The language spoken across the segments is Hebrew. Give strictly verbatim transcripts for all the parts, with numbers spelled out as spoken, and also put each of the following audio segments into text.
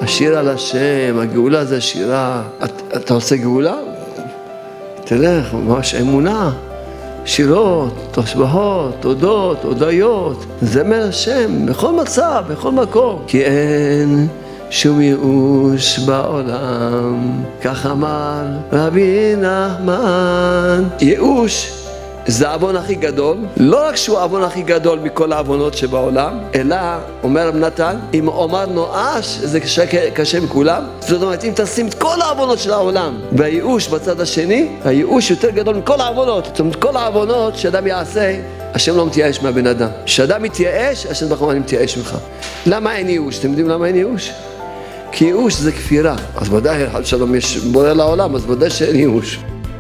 השיר על השם, הגאולה זה שירה. את, אתה עושה גאולה? תלך, ממש אמונה. שירות, תשבחות, תודות, הודיות. זמר השם, בכל מצב, בכל מקום. כי אין שום ייאוש בעולם. כך אמר רבי נחמן. ייאוש זה העוון הכי גדול, לא רק שהוא העוון הכי גדול מכל העוונות שבעולם, אלא, אומר רב נתן, אם אומר נואש, זה קשה, קשה מכולם. זאת אומרת, אם תשים את כל העוונות של העולם, והייאוש בצד השני, הייאוש יותר גדול מכל העוונות. זאת אומרת, כל העוונות שאדם יעשה, השם לא מתייאש מהבן אדם. כשאדם מתייאש, השם בחום אני מתייאש ממך. למה אין ייאוש? אתם יודעים למה אין ייאוש? כי ייאוש זה כפירה. אז ודאי, שלום יש בורא לעולם, אז ודאי שאין ייאוש.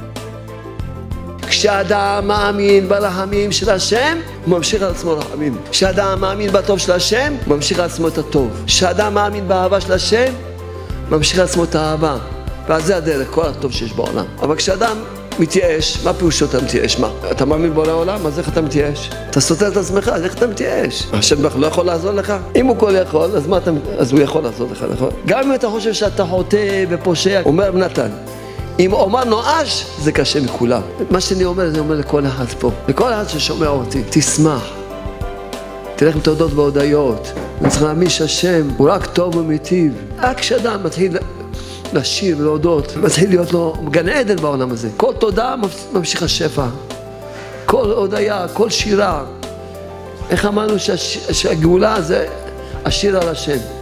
כשאדם מאמין ברחמים של השם, הוא ממשיך על עצמו רחמים. כשאדם מאמין בטוב של השם, הוא ממשיך על עצמו את הטוב. כשאדם מאמין באהבה של השם, ממשיך על עצמו את האהבה. ועל זה הדרך, כל הטוב שיש בעולם. אבל כשאדם מתייאש, מה פירוש שאתה מתייאש? מה? אתה מאמין בו לעולם, אז איך אתה מתייאש? אתה סותר את עצמך, אז איך אתה מתייאש? השם לא יכול לעזור לך? אם הוא כל יכול, אז מה אתה... אז הוא יכול לעזור לך, נכון? גם אם אתה חושב שאתה חוטא ופושע, אומר רב נתן, אם אומר נואש, זה קשה מכולם. מה שאני אומר, זה אומר לכל אחד פה. לכל אחד ששומע אותי, תשמח. תלך עם תודות והודיות. אני צריך להאמין שהשם הוא רק טוב ומיטיב. רק כשאדם מתחיל לשיר ולהודות, מתחיל להיות לו גן עדן בעולם הזה. כל תודה ממשיך השפע. כל הודיה, כל שירה. איך אמרנו שהש... שהגאולה זה השיר על השם.